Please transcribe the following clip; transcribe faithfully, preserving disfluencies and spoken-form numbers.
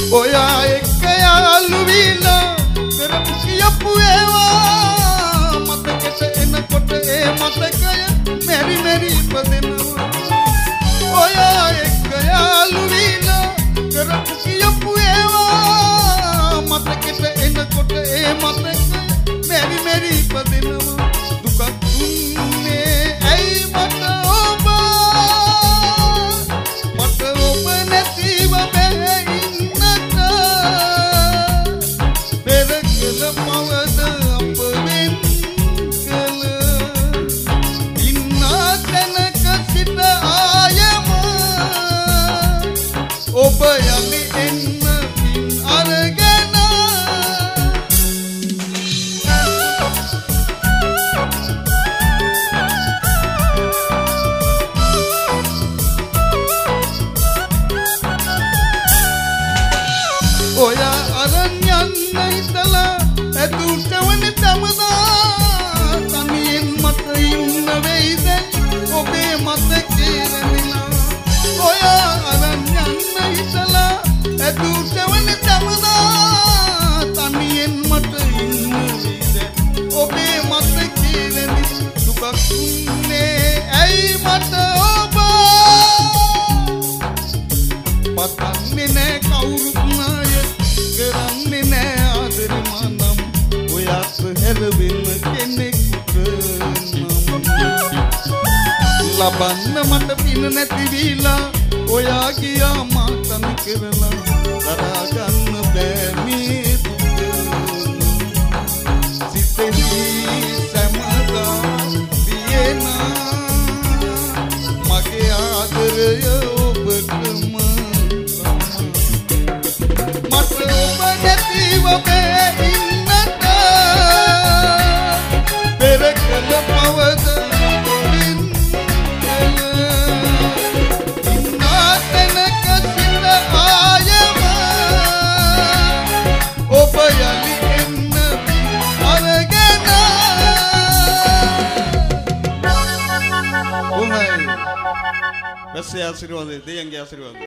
ඔයා එක්ක යාළු වීලා පෙරපු කියපු ඒවා මතකෙට එනකොට ඒ මතකය මෙරි මෙරි ඉපදෙනවා. ඔයා එක්ක යාළු වීලා පෙරපු කියපු ඒවා මතකෙට එනකොට ඒ මතකය මෙරි මෙරි ඉපදෙනවා. දුකක් දුන්නේ ඇයි මට ඔබ මට ඔබ නැතිව බැහැ ඉන්නට පෙර කළ මවද අප වෙන් කළ ඉන්නා තැනක සිට ආයම ඔබ යලි එන්න පින් අරගෙන ඔයා අරන් යන්න හිතලා ඇතුට වන තමදා තනියෙන් මට ඉන්න වෙයිද ඔබේ මතකේ රැඳිලා. ඔයා අරන් යන්න හිතලා ඇතුට වන තමදා තනියෙන් මට ඉන්න වෙයිද ඔබේ මතකේ රැඳිලා. දුකක් දුන්නේ ඇයි මට ඔබ පතන්නේ නෑ කවුරුත් නාය කරන්නේ නෑ ආදර මනම් ඔයාත් හැරෙන්න කෙනෙකුට නම් ලබන්න මට පින නැති වීලා ඔයා ගියා මා තනි කරලා දරා ගන්න බෑ මේ දුක. සිතෙහි සමදා තියෙනා මගේ ආදරය ඔබටම බෑ ඉන්නට පෙර කළ පවද ඉන්නා තැනක සිට ආයම ඔබ යලි එන්න අරගෙන. හොඳයි. බැස්සේ ආශිර්වාදේ දෙයන්ගේ ආශිර්වාදේ